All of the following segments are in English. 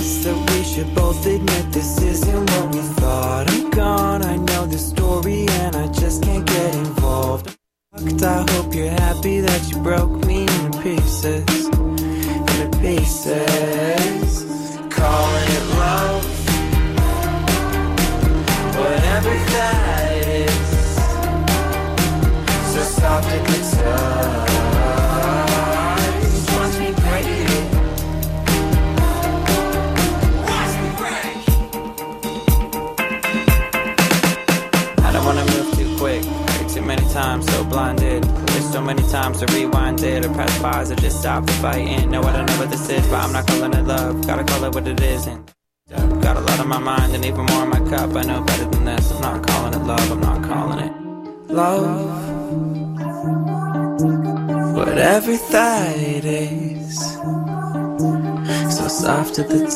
best that we should both admit this isn't what we thought. I'm gone, I know the story and I just can't get involved. I hope you're happy that you broke me into pieces, into pieces. Calling it love, whatever that is. So soft at the touch, watch me break it. Watch me break. I don't wanna move too quick. Too many times, so blinded. There's so many times to rewind it or press pause or just stop the fighting. No, I don't know what this is, but I'm not calling it love. Gotta call it what it isn't. Got a lot on my mind and even more in my cup. I know better than this. I'm not calling it love. I'm not calling it love. Whatever that is, so soft at the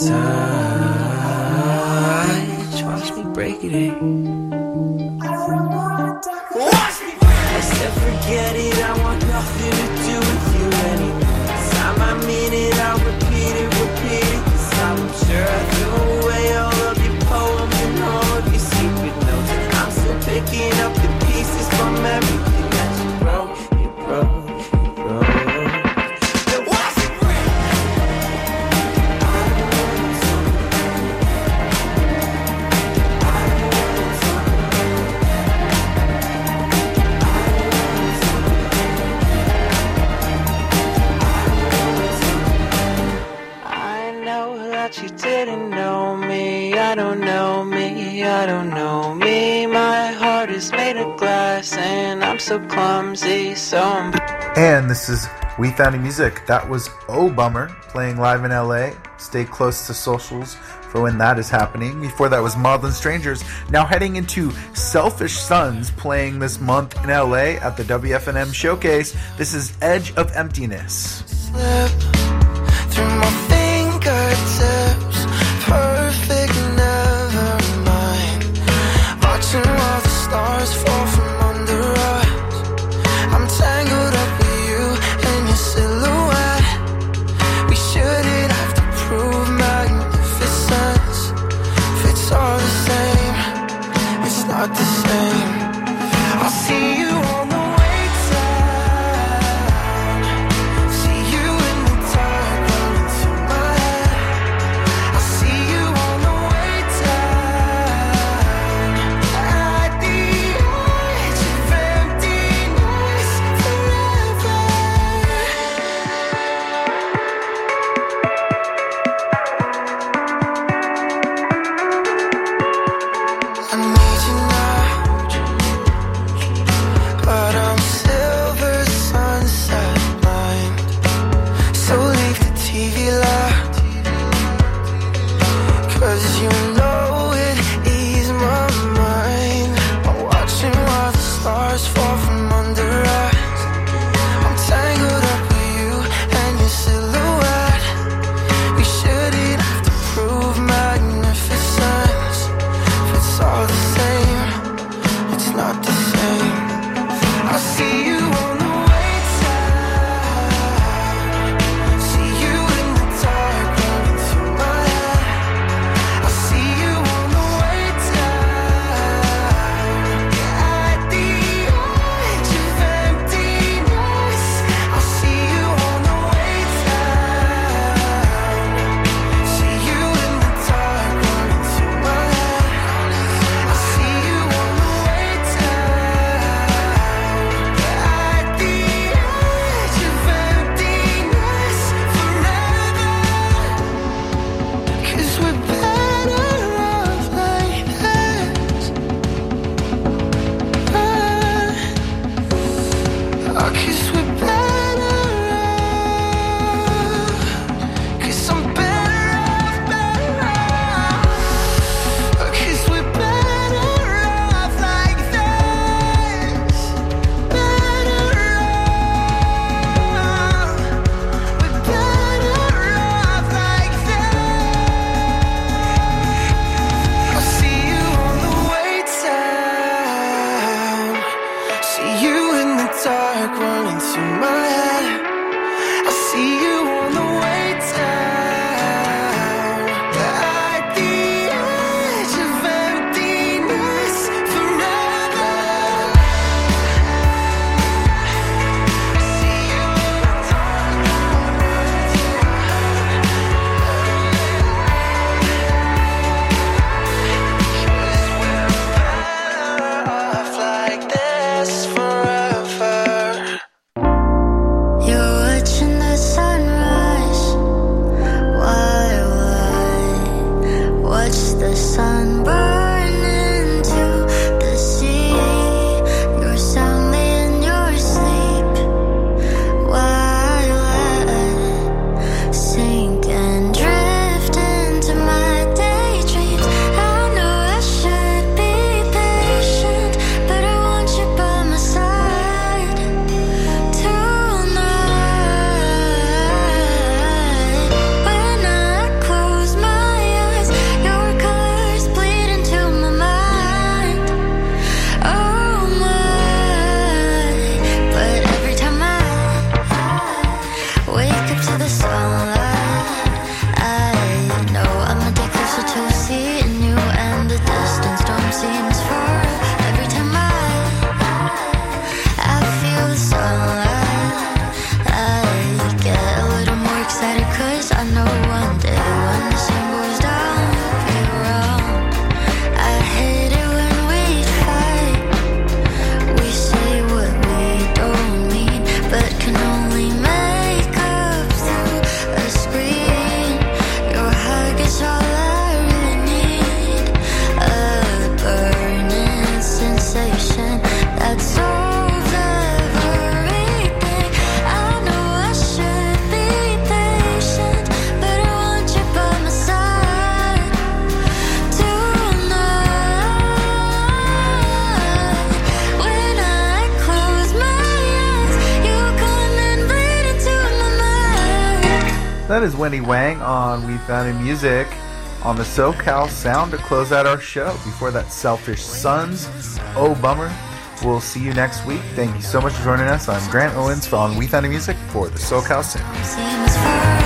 touch. Watch me break it in. Forget it, I want nothing to do with you anymore. Time I mean it, I'll repeat it, cause I'm sure I threw away all of your poems and all of your secret notes. I'm still picking up the pieces from everything that you broke. You didn't know me, I don't know me, I don't know me. My heart is made of glass and I'm so clumsy, And this is We Founding Music. That was Oh Bummer playing live in LA. Stay close to socials for when that is happening. Before that was Maudlin Strangers. Now heading into Selfish Sons playing this month in LA at the WFNM Showcase. This is Edge of Emptiness. Slip through my fingertips, perfect, never mind. Watching all the stars fall from under us. I'm tangled up with you and your silhouette. We shouldn't have to prove magnificence. If it's all the same, it's not the same. I'll see you on the way down. See you in the dark, running to That is Wendy Wang on We Found in Music on the SoCal Sound to close out our show. Before that, Selfish Sons, Oh Bummer. We'll see you next week. Thank you so much for joining us. I'm Grant Owens on We Found in Music for the SoCal Sound.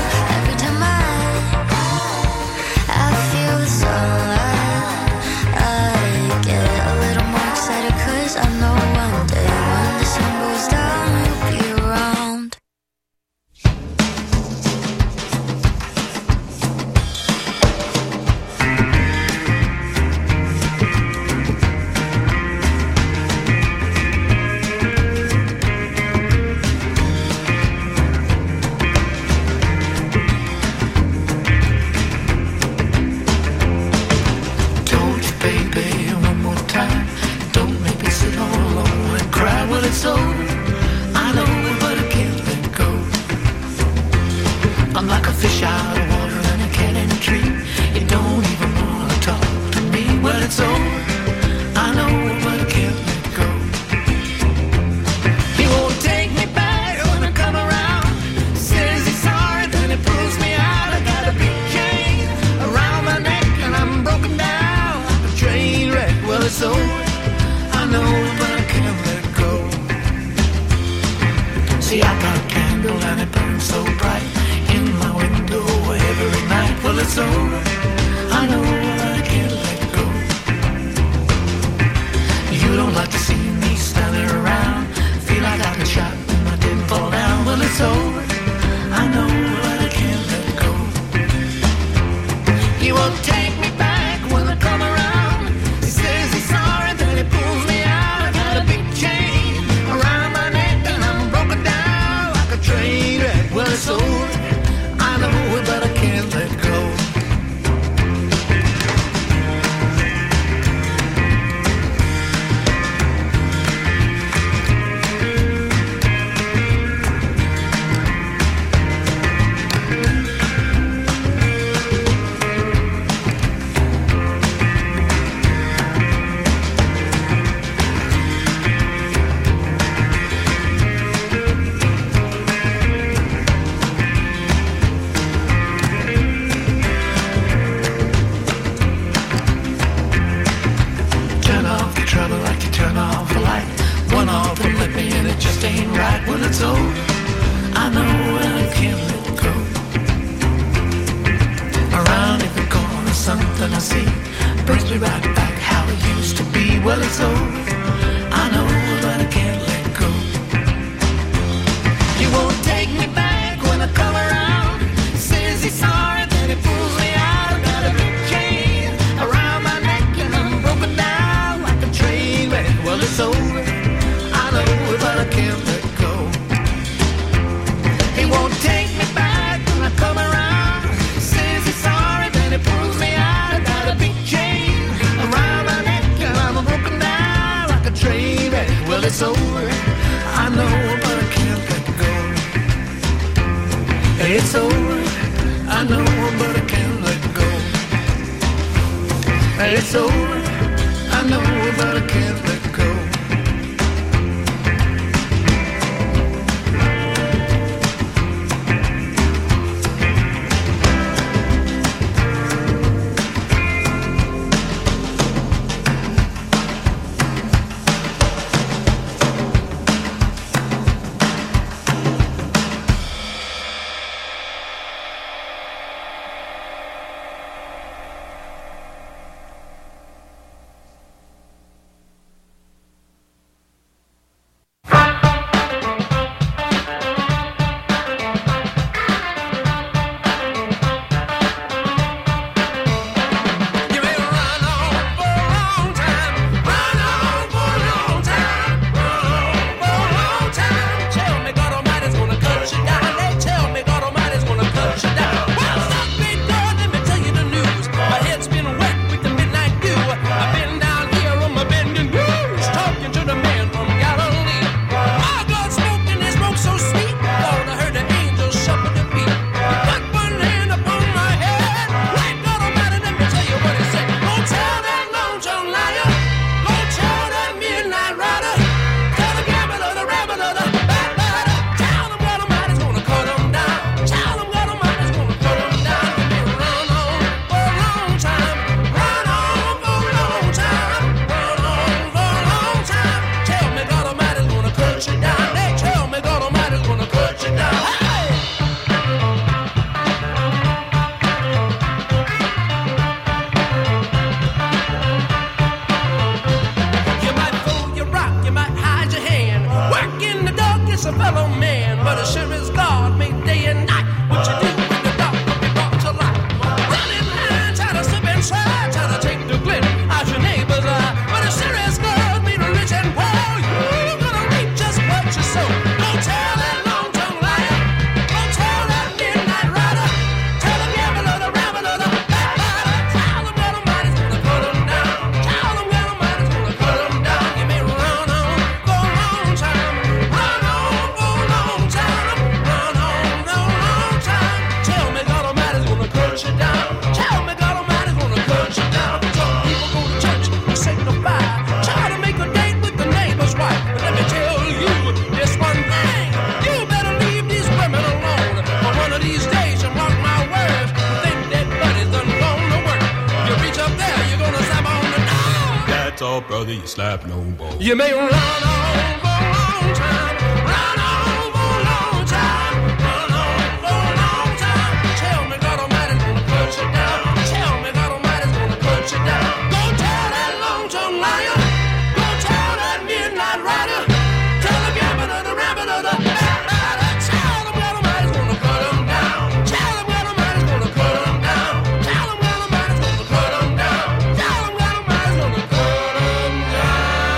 your brother, you slap no more. You may run on for a long time, run on for a long time, run on for a long time. Tell me God Almighty's gonna cut you down. Tell me God Almighty's gonna cut you down. Go tell that long-tongued liar. Go tell that midnight rider. Tell the gabbing of the rabbit of the tell them God Almighty's gonna cut them down. Tell them God Almighty's gonna cut them down. Tell them God Almighty's gonna cut them down. Tell them God Almighty's gonna cut them down.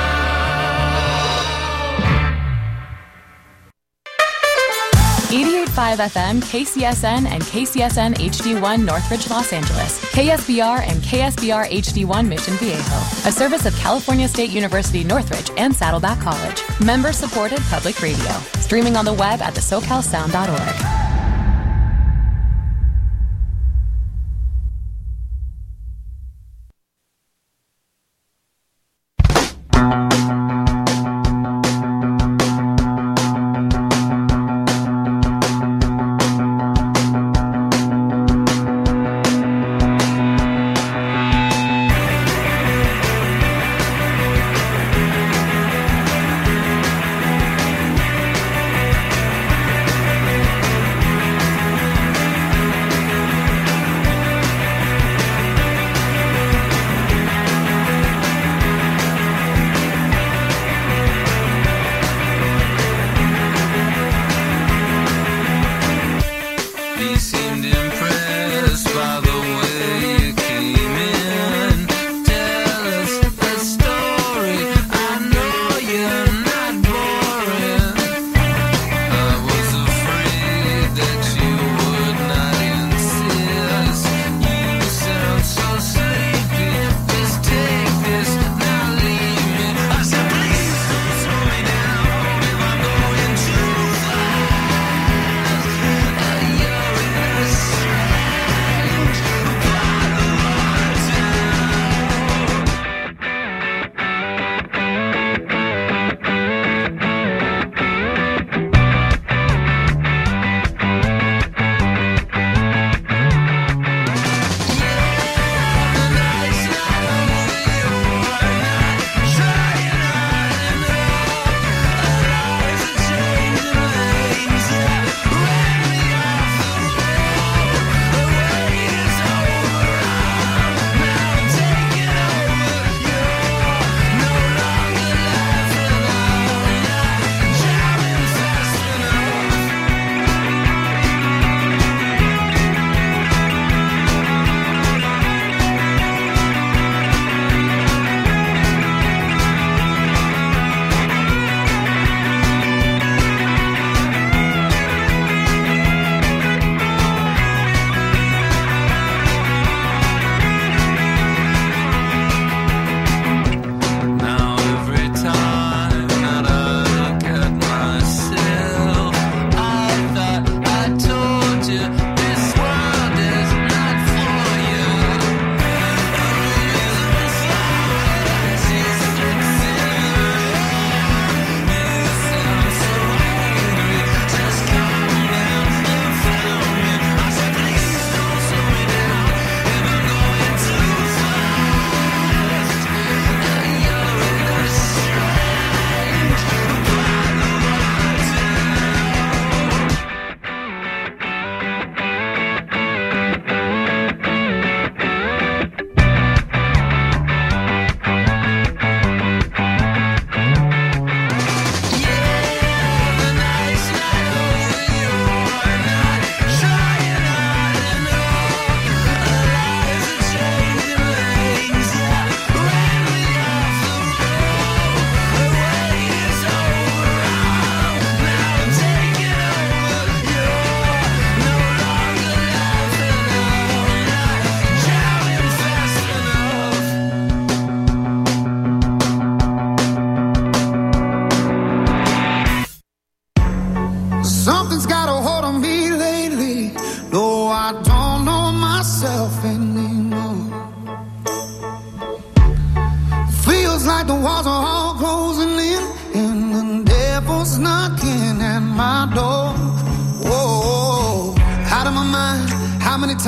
88.5 FM, KCSN, and KCSN HD1 Northridge, Los Angeles. KSBR and KSBR HD1 Mission Viejo. A service of California State University Northridge and Saddleback College. Member-supported public radio. Streaming on the web at thesocalsound.org.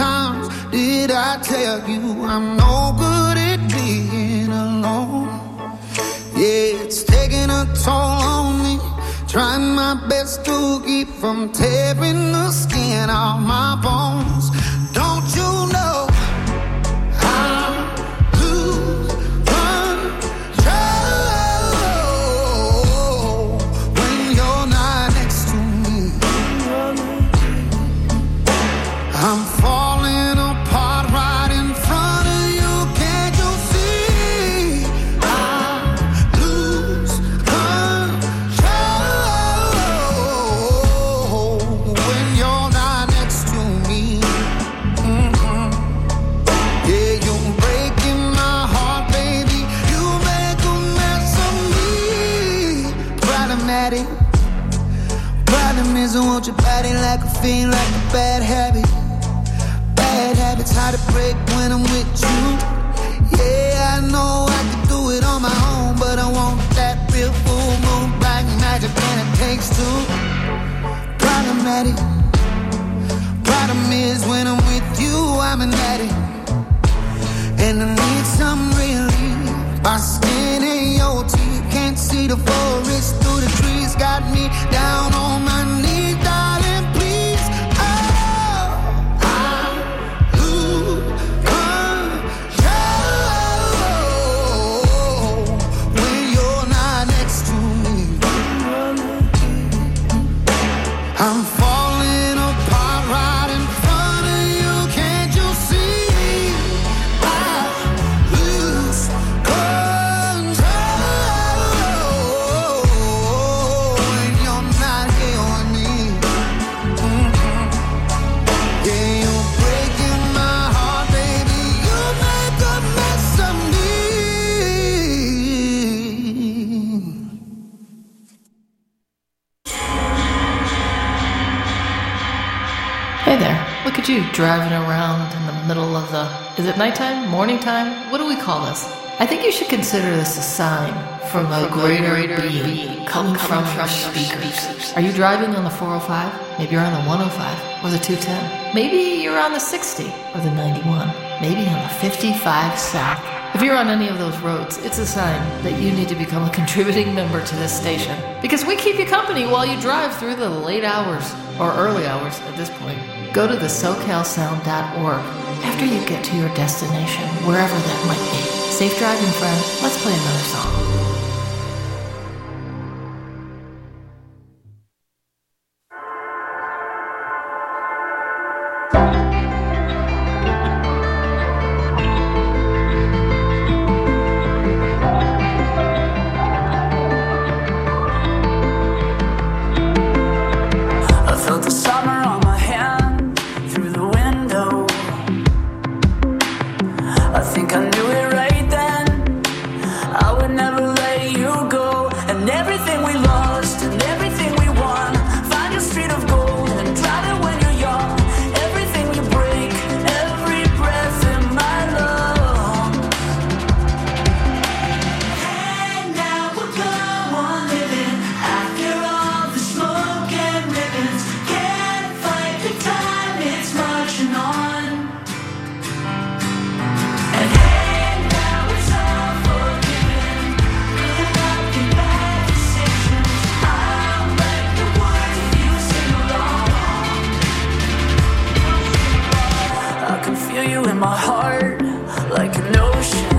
Did I tell you I'm no good at being alone? taking a toll on me. Trying my best to keep from tearing the skin off my bones. Don't you know I lose control when you're not next to me? I'm falling apart right in front of you. Can't you see? I lose control when you're not next to me. Yeah, you're breaking my heart, baby. You make a mess of me. Problematic. Problem is I want your body like a fiend, like a bad habit. Bad habits hard to break when I'm with you. Yeah, I know I can do it on my own, but I want that real full moon black magic, and it takes two. Problematic. Problem is when I'm with you, I'm an addict, and I need some relief. My skin and your teeth, can't see the forest through the trees. Got me down on my knees, darling, please. Oh, I lose control when you're not next to me. I'm falling apart right in front of you. Can't you see? I lose control when you're not here with me. Yeah, you're breaking my heart, baby. You make a mess of me. Hey there, look at you driving around in the middle of the... Is it nighttime? Morning time? What do we call this? I think you should consider this a sign from a greater being coming from your speakers. Are you driving on the 405? Maybe you're on the 105 or the 210. Maybe you're on the 60 or the 91. Maybe on the 55 South. If you're on any of those roads, it's a sign that you need to become a contributing member to this station. Because we keep you company while you drive through the late hours, or early hours at this point. Go to the SoCalSound.org after you get to your destination, wherever that might be. Safe driving, friend. Let's play another song. I felt the summer on my hand through the window. I think I knew it right then. I would never let you go. And everything we lost and everything we won, find your street of gold and drive it when you're young. Everything we break, every breath in my lungs. And now we're gone living after all the smoke and ribbons. Can't fight the time, it's marching on. And hey, now it's all forgiven. Good luck and bad decisions. I'll write the words if you sing along. I can feel you in my heart like an ocean.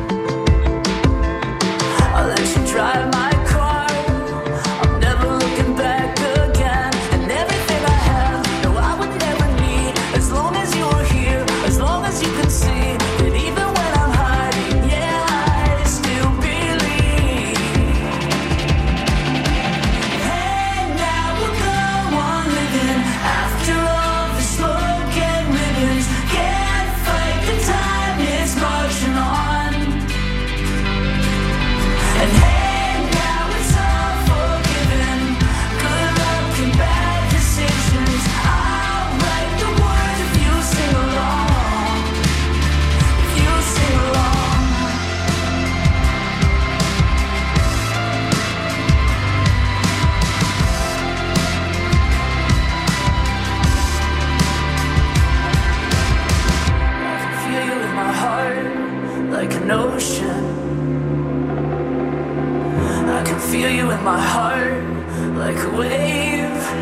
I let you drive my car. I'm never looking back again. And everything I have, no, I would never need. As long as you are here, as long as you can see that even when I'm hiding, yeah, I still believe. Hey, now we're gone living after all the smoke and ribbons. Can't fight the time, it's marching on. And hey, now it's all forgiven. Good luck and bad decisions. I'll write the words if you sing along. If you sing along. I can feel you in my heart like an ocean. I can feel feel you in my heart like a wave.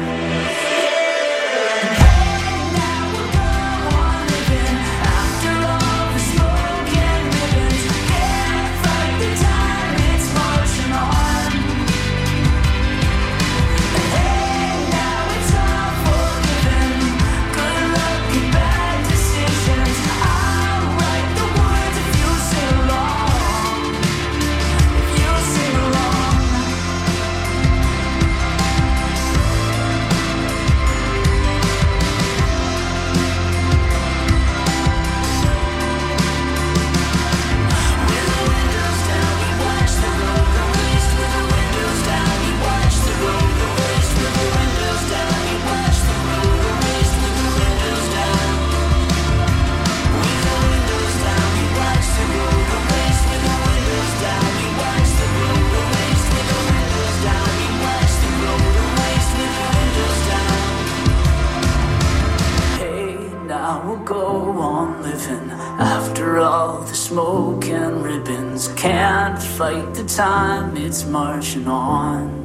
Smoke and ribbons can't fight the time, it's marching on.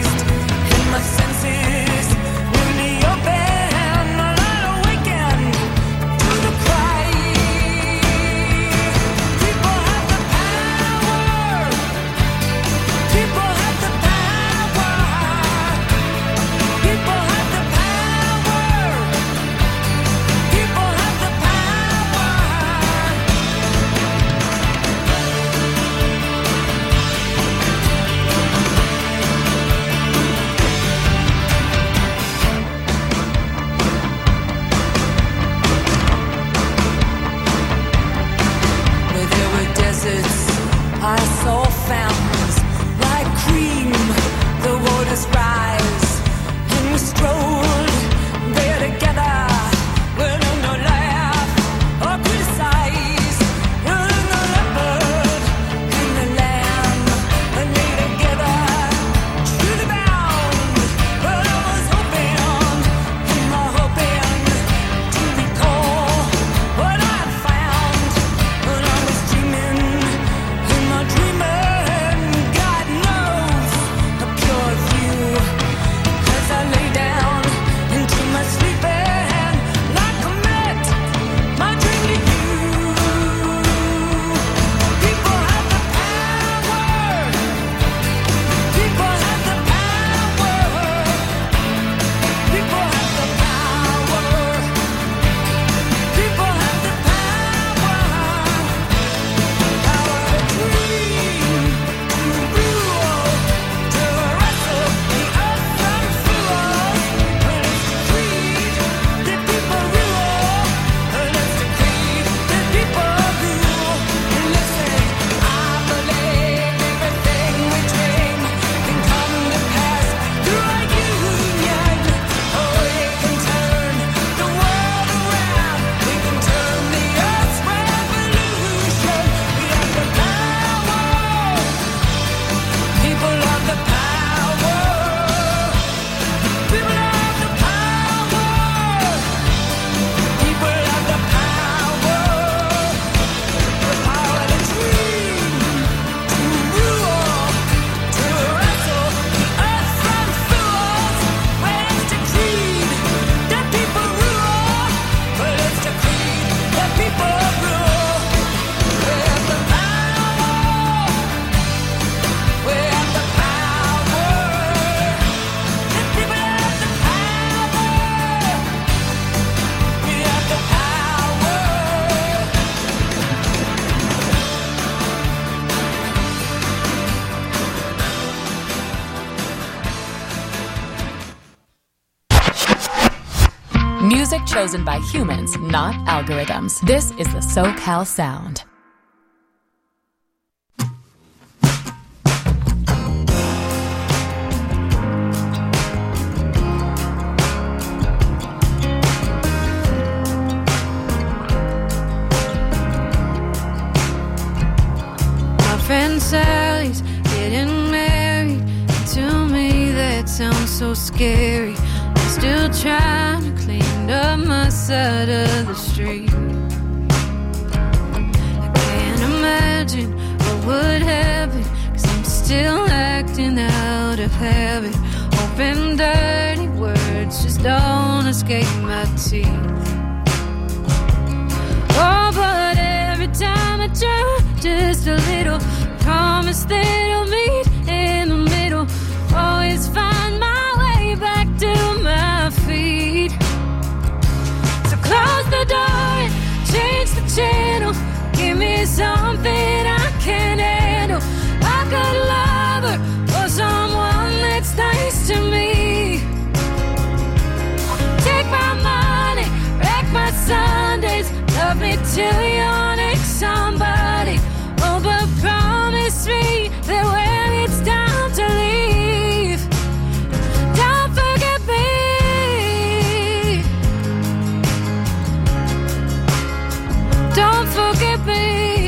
Senses, newly open, a light awakened. Music chosen by humans, not algorithms. This is the SoCal Sound. My friend Sally's getting married, and to me that sounds so scary. I'm still trying to clean up my side of the street. I can't imagine what would happen, 'cause I'm still acting out of habit, hoping dirty words just don't escape my teeth. Oh, but every time I try just a little, promise that I'll meet in the middle, always find my way back to my feet. So close the door and change the channel, give me something I can handle. I could love her or someone that's nice to me. Take my money, wreck my Sundays, love me till you're next somebody. Oh, but promise me that when it's time to leave, don't forget me. Don't forget me.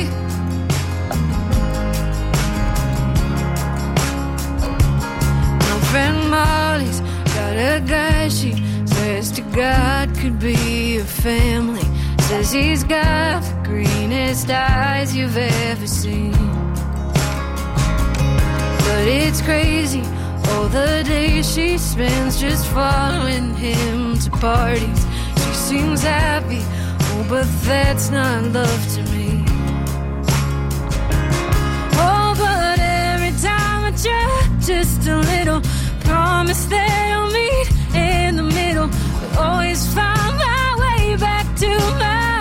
My friend Molly's got a guy she swears to God could be a family. Says he's got the greenest eyes you've ever seen. But it's crazy, all the days she spends just following him to parties. She seems happy, oh, but that's not love to me. Oh, but every time I try just a little, promise that I'll meet in the middle, but always find my way back to my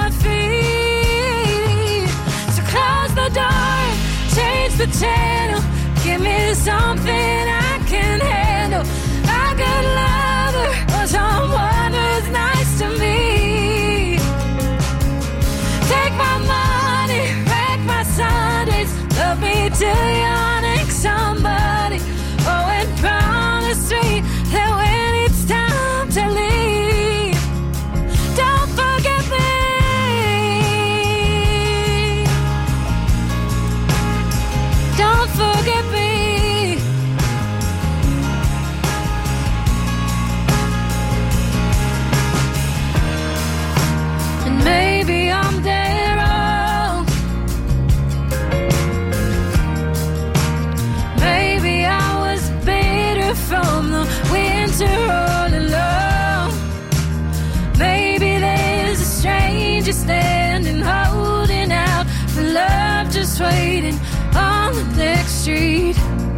feet. So close the door, change the channel, give me something I can handle. I could love her or someone who's nice to me. Take my money, wreck my Sundays, love me till you're next somebody. Oh, and promise me that when it's time to leave, don't forget me. Don't forget me. And maybe I'm dead wrong. Maybe I was bitter from the winter all alone. Maybe there's a stranger standing, holding out for love, just waiting on the next street,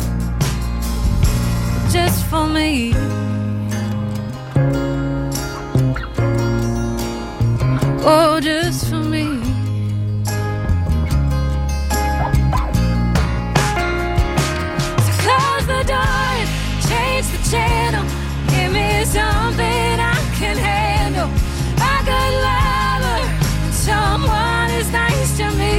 just for me. Oh, just for me. So close the door and change the channel, give me something I can handle. I could love her, someone is nice to me.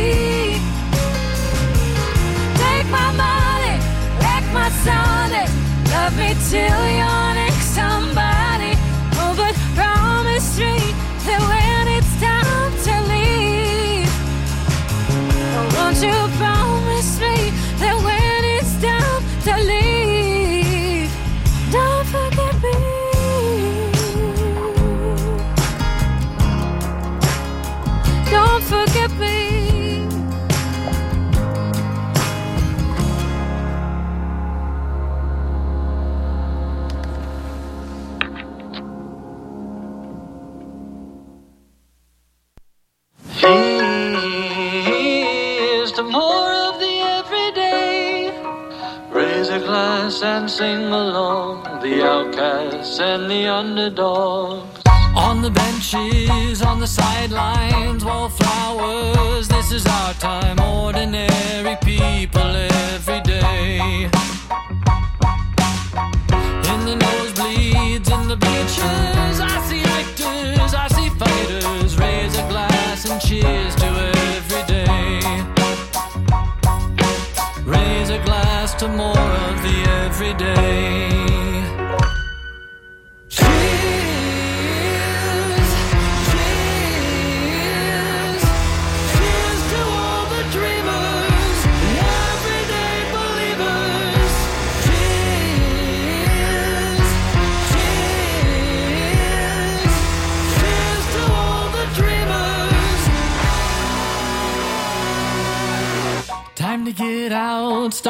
Take my money, wreck my Sundays, love me till you're next somebody. Oh, but promise me that when it's time to leave, oh, won't you promise me that when it's time to leave, don't forget me. Don't forget me. Here's to more of the everyday. Raise a glass and sing along, the outcasts and the underdogs. On the benches, on the sidelines, wallflowers, this is our time. Ordinary people every day. In the nosebleeds, in the bleachers, I see victors, I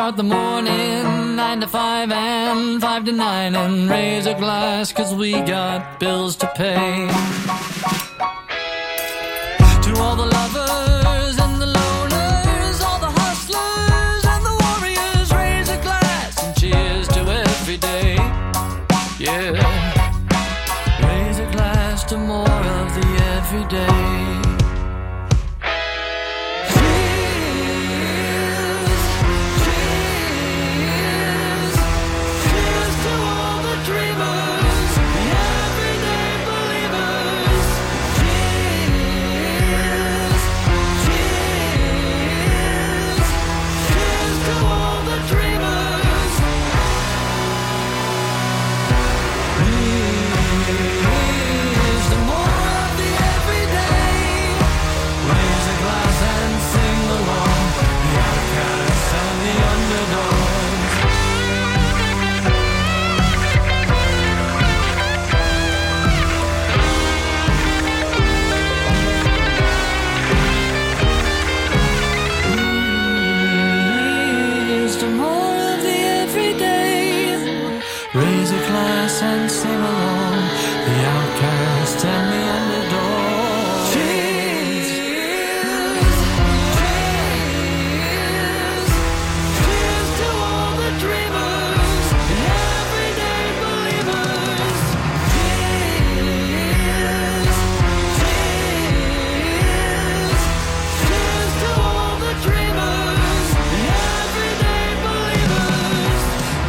start the morning 9 to 5 and 5 to 9 and raise a glass 'cause we got bills to pay. To all the lovers and the loners, all the hustlers and the warriors, raise a glass and cheers to every day. Yeah, raise a glass to more of the everyday. And sing along, the outcast and the underdog. Cheers, cheers, cheers to all the dreamers, the everyday believers. Cheers, cheers, cheers to all the dreamers, the everyday believers.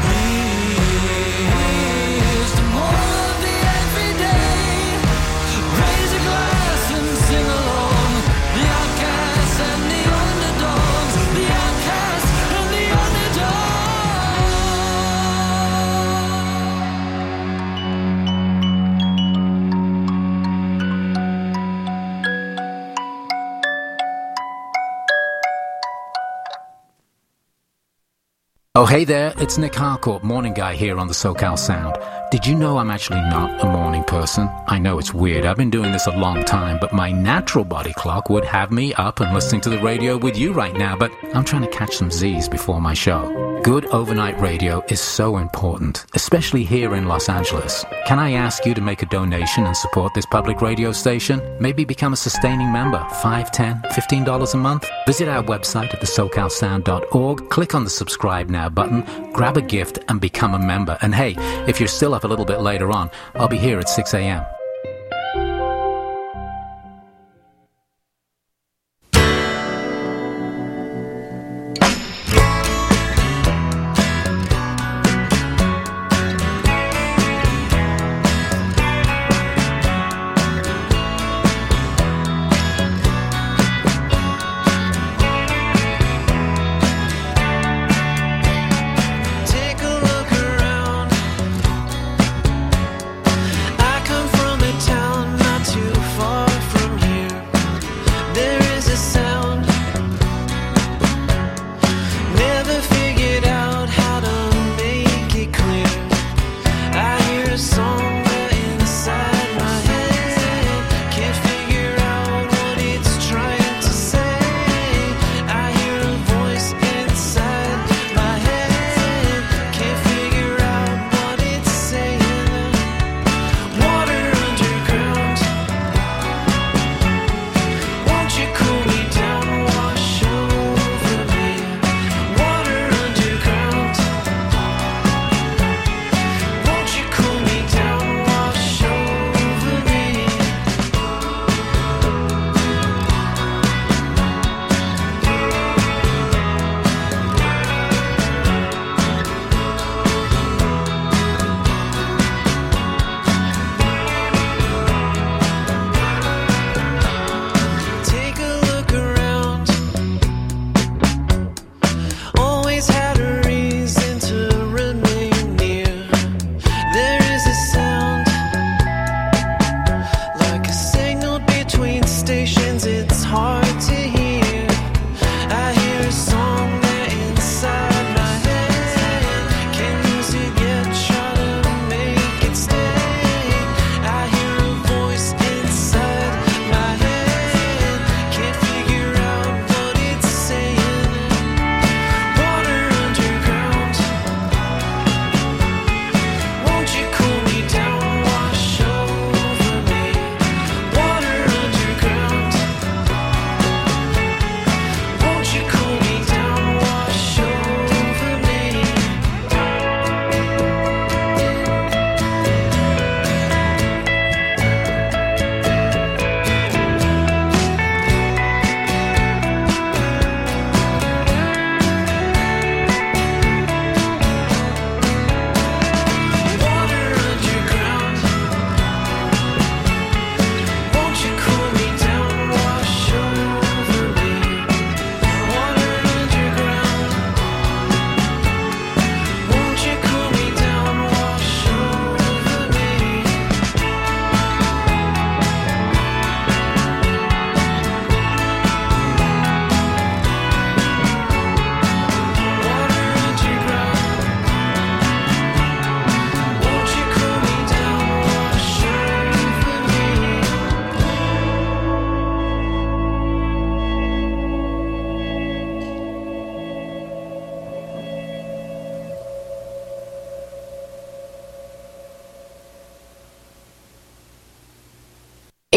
Oh, hey there, it's Nick Harcourt, morning guy here on the SoCal Sound. Did you know I'm actually not a morning person? I know it's weird, I've been doing this a long time, but my natural body clock would have me up and listening to the radio with you right now, but I'm trying to catch some Z's before my show. Good overnight radio is so important, especially here in Los Angeles. Can I ask you to make a donation and support this public radio station? Maybe become a sustaining member, $5, $10, $15 a month? Visit our website at thesocalsound.org, click on the subscribe now button, grab a gift and become a member. And hey, if you're still up a little bit later on, I'll be here at 6 a.m. Take a look around. I come from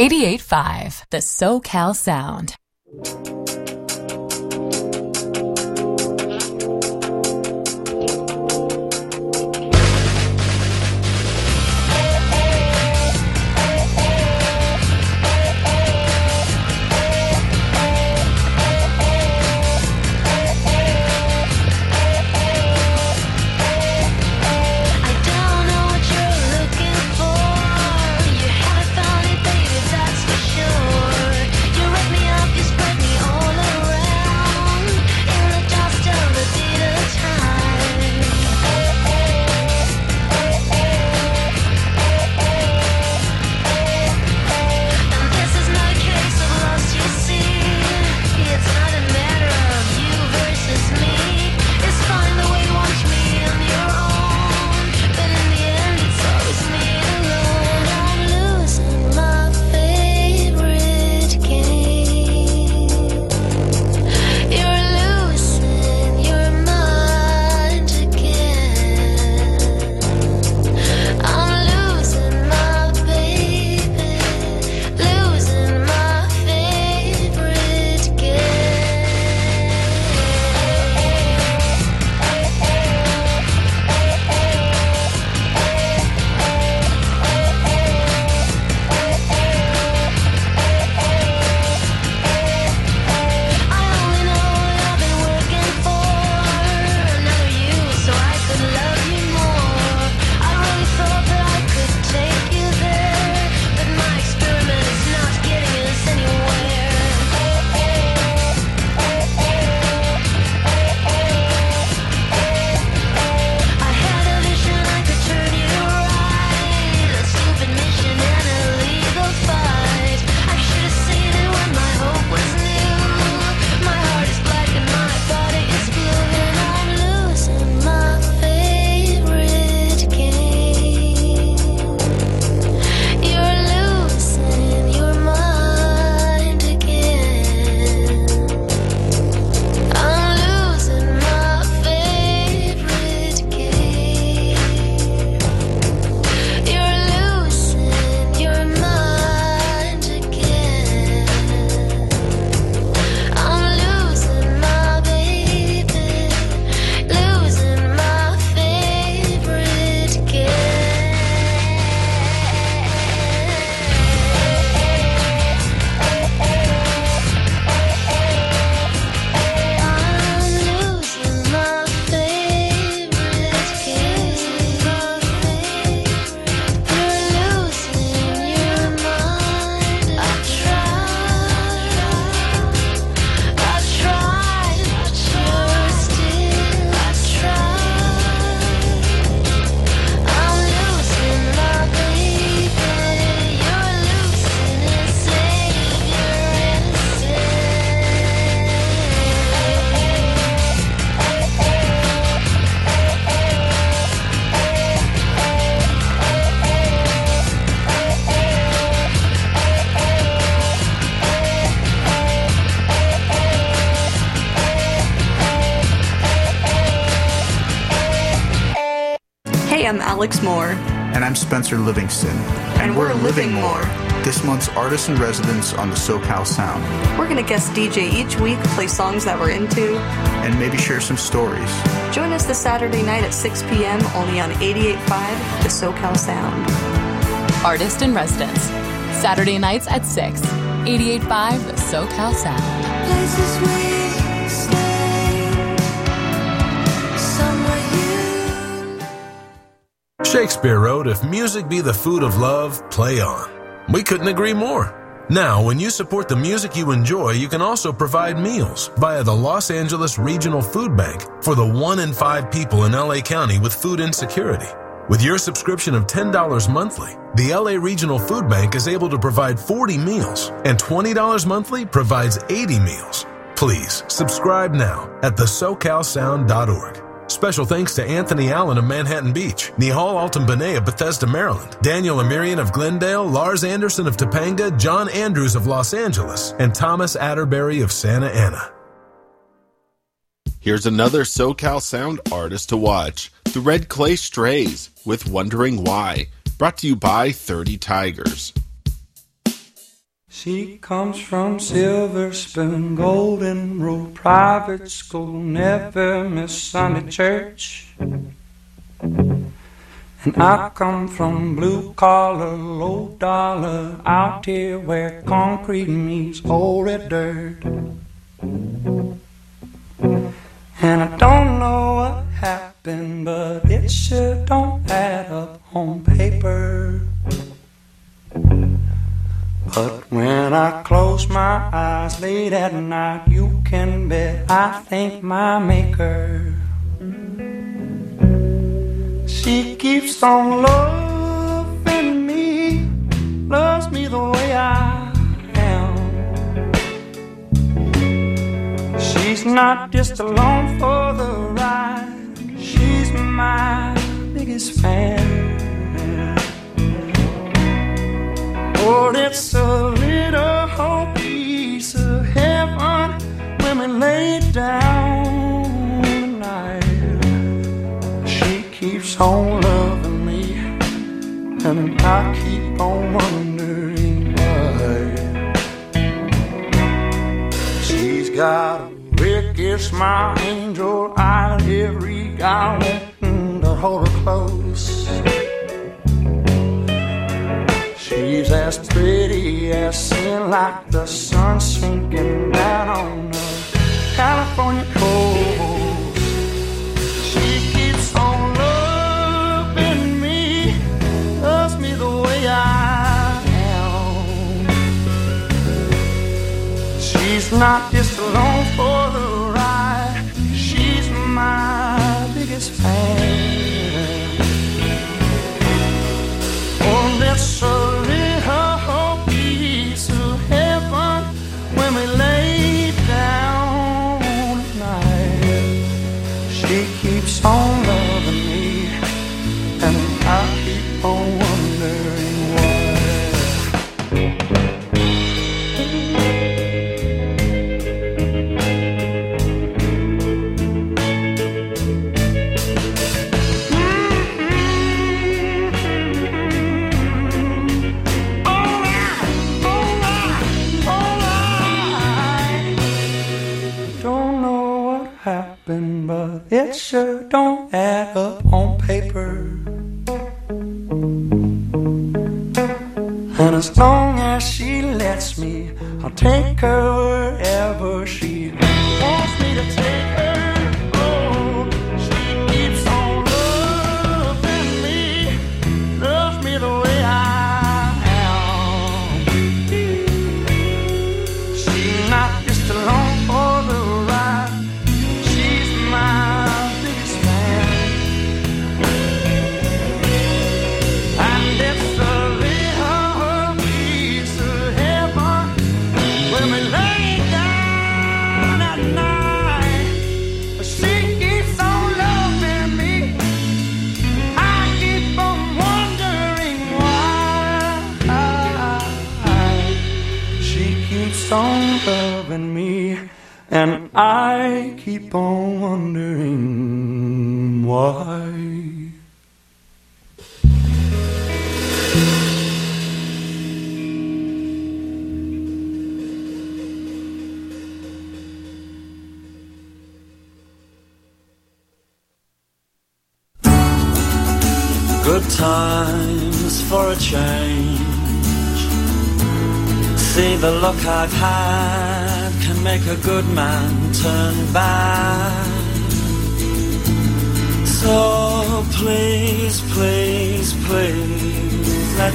88.5, the SoCal Sound. I'm Alex Moore. And I'm Spencer Livingston. And we're Living More. This month's Artists in Residence on the SoCal Sound. We're going to guest DJ each week, play songs that we're into, and maybe share some stories. Join us this Saturday night at 6 p.m. only on 88.5, the SoCal Sound. Artist in Residence, Saturday nights at 6, 88.5, the SoCal Sound. Places we stay, somewhere Shakespeare wrote, "If music be the food of love, play on." We couldn't agree more. Now, when you support the music you enjoy, you can also provide meals via the Los Angeles Regional Food Bank for the 1 in 5 people in LA County with food insecurity. With your subscription of $10 monthly, the LA Regional Food Bank is able to provide 40 meals, and $20 monthly provides 80 meals. Please subscribe now at thesocalsound.org. Special thanks to Anthony Allen of Manhattan Beach, Nihal Alton-Benay of Bethesda, Maryland, Daniel Amirian of Glendale, Lars Anderson of Topanga, John Andrews of Los Angeles, and Thomas Atterbury of Santa Ana. Here's another SoCal Sound artist to watch, the Red Clay Strays, with Wondering Why, brought to you by 30 Tigers. She comes from Silver Spoon, Golden Rule, private school, never miss Sunday church. And I come from blue collar, low dollar, out here where concrete meets old red dirt. And I don't know what happened, but it sure don't add up on paper. But when I close my eyes late at night, you can bet I thank my maker. She keeps on loving me, loves me the way I am. She's not just along for the ride, she's my biggest fan. Oh, it's a little piece of heaven when we lay down tonight. She keeps on loving me, and I keep on wondering why. She's got a wicked smile, angel eye, every guy wanting to hold her close. She's as pretty as sin, like the sun sinking down on the California coast. She keeps on loving me, loves me the way I am. She's not just along for the ride, she's my biggest fan. Oh, that's a little piece of heaven when we lay down tonight. She keeps on loving me, and I keep on wondering why. But it sure don't add up on paper. And as long as she lets me, I'll take her wherever she wants me to take her. Oh, she keeps on loving me, loves me the way I am. She's not just along for the ride, my biggest fan. And it's a little piece of heaven when we lay down at night. She keeps on loving me, I keep on wondering why. She keeps on loving me, and I keep on wondering why. Good times for a change. See the luck I've had can make a good man turn bad. So please, please, please, let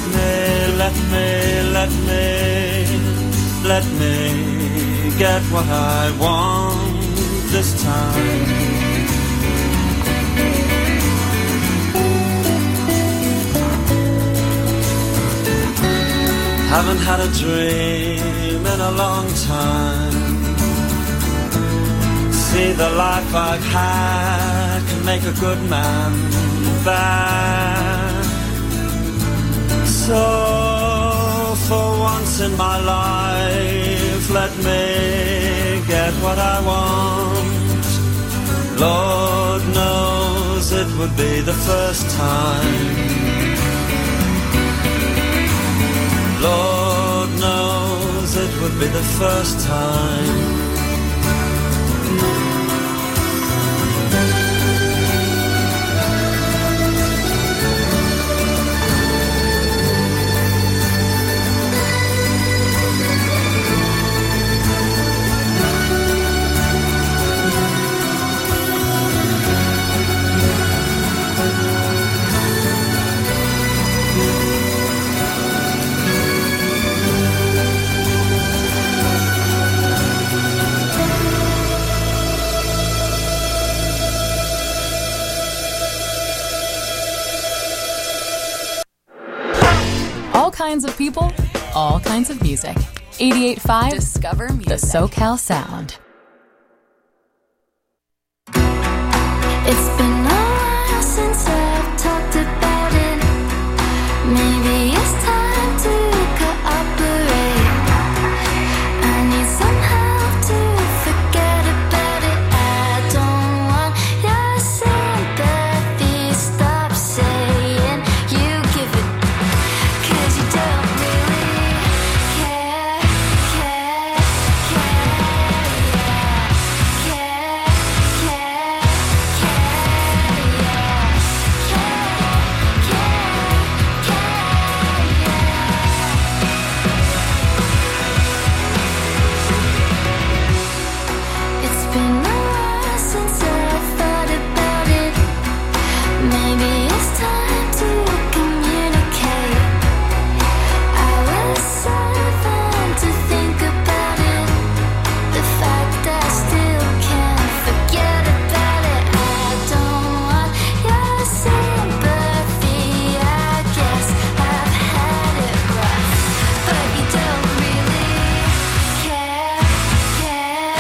me get what I want this time. Haven't had a dream in a long time. See the life I've had can make a good man bad. So for once in my life, let me get what I want. Lord knows it would be the first time. Lord knows be the first time. All kinds of people, all kinds of music. 88.5 Discover Music. The SoCal Sound. It's been a while since I've talked about it. Maybe it's time to cooperate. I need some help to forget about it. I don't want your sympathy. Stop saying you give it, 'cause you don't really care, care, It's been a while since I thought about it. Maybe it's time to communicate. I was silent to think about it. The fact I still can't forget about it. I don't want your sympathy. I guess I've had it rough, but you don't really care, care,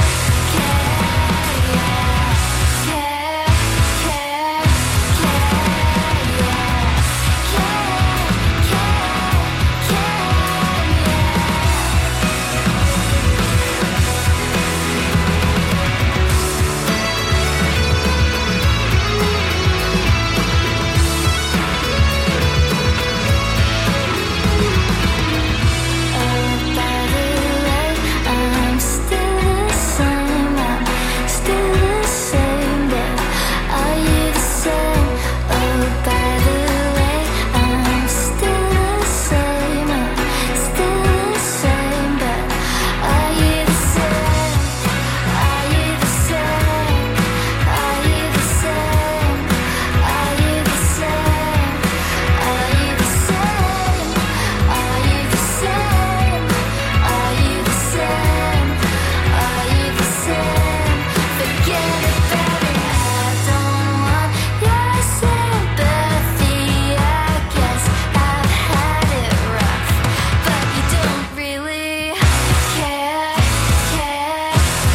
I'm still the same. I'm still the same, but are you the same? Oh, by the way, I'm still the same. I'm still the same, but are you the same? Are you the same? Are you the same? Are you the same? Are you the same? Are you the same? Are you the same? Are you the same? Forget about it. I don't want your sympathy. I guess I've had it rough, but you don't really care, care,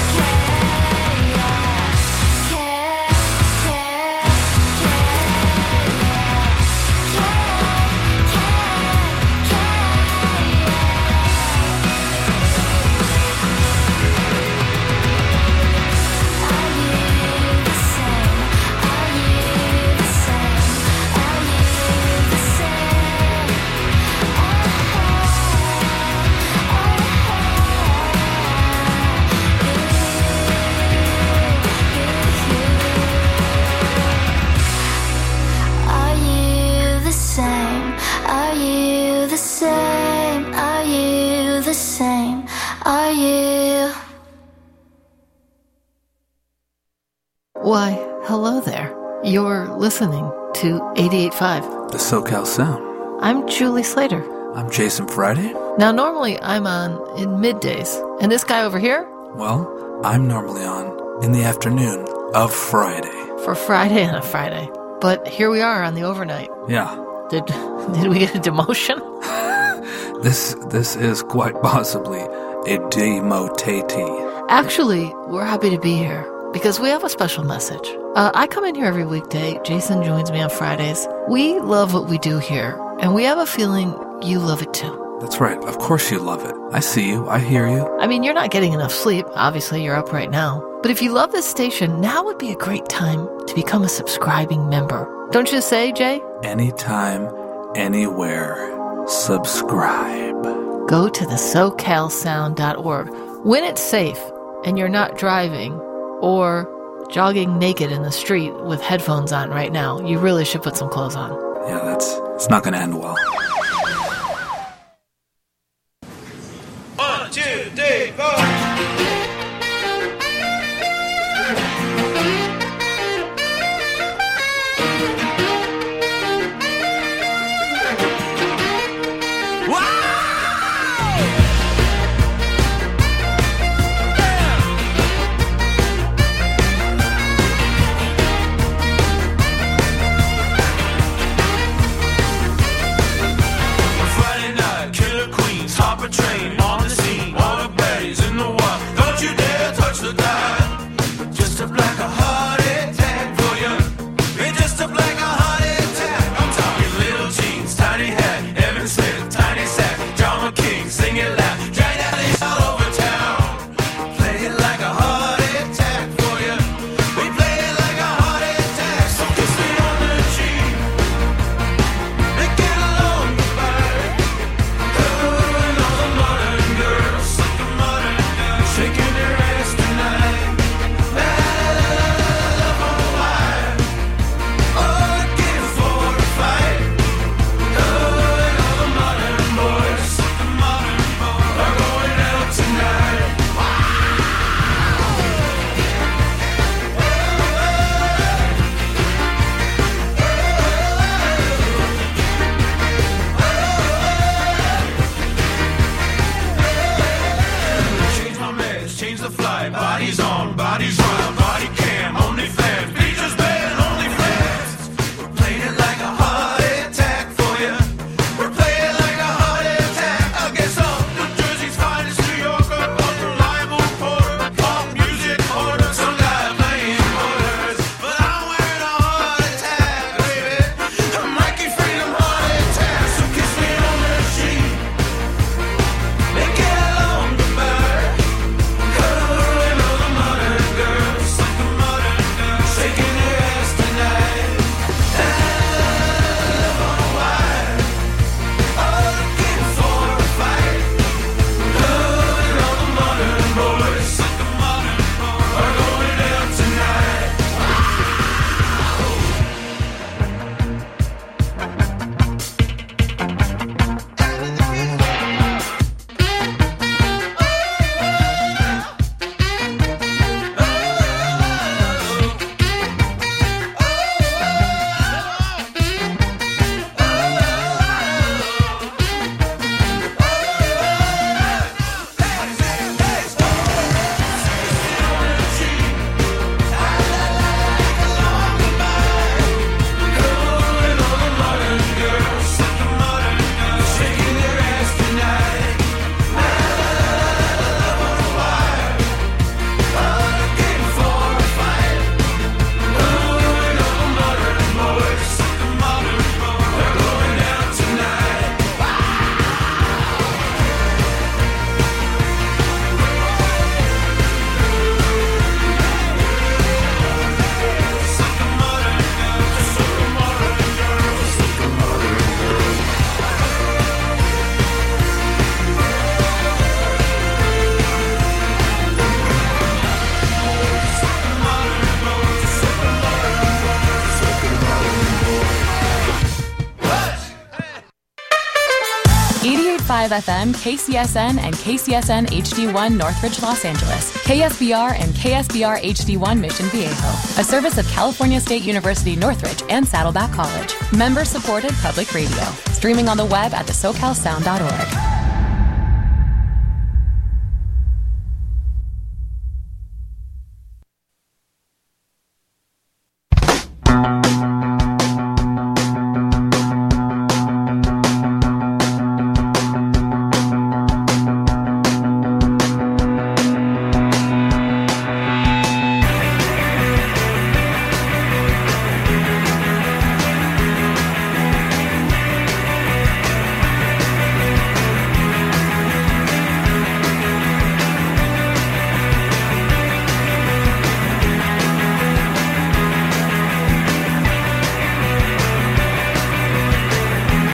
Are you the same? Are you the same? Are you the same? Are you? Why, hello there. You're listening to 88.5. The SoCal Sound. I'm Julie Slater. I'm Jason Friday. Now, normally I'm on in middays. And this guy over here? Well, I'm normally on in the afternoon of Friday. For Friday on a Friday. But here we are on the overnight. Yeah. Did we get a demotion? This is quite possibly a demotate. Actually, we're happy to be here because we have a special message. I come in here every weekday. Jason joins me on Fridays. We love what we do here, and we have a feeling you love it too. That's right. Of course you love it. I see you. I hear you. I mean, you're not getting enough sleep. Obviously, you're up right now. But if you love this station, now would be a great time to become a subscribing member. Don't you say, Jay? Anytime, anywhere, subscribe. go to the SoCalSound.org. When it's safe and you're not driving or jogging naked in the street with headphones on right now, you really should put some clothes on. Yeah, it's not going to end well. 1, 2, 3, 4. Train on the scene, all the baddies in the wild. Don't you dare touch the dial. Just up like a heart attack for you. It just up like a heart attack. I'm talking little jeans, tiny hat, Evan Smith, tiny sack, drama king, sing it loud, drag that thing all over town. Play it like a heart attack for you. We play it like a heart attack. So kiss me on the cheek and get along goodbye. Shaking their ass tonight. Love on wire. All looking for a fight. Oh, and all the modern boys are going out tonight. Change my meds, change the flight. Bodies on, bodies wild, body cam, only fans, features band, only fans. We're playing it like a heart attack for you. We're playing it like a heart attack. Against all New Jersey's finest, New Yorker, unreliable porter, pop music order, some guy playing quarters. But I'm wearing a heart attack, baby. I'm Mikey Freedom heart attack. So kiss me on the cheek and get along goodbye. And all the modern girls, shaking their ass tonight. Love on wire, all looking for a fight. And all the modern boys are going out tonight. Shaking their ass tonight. Love on wire, all looking for a fight. Oh, and all the modern boys are going out tonight. FM, KCSN, and KCSN HD1 Northridge, Los Angeles. KSBR and KSBR HD1 Mission Viejo. A service of California State University Northridge and Saddleback College. Member-supported public radio. Streaming on the web at thesocalsound.org.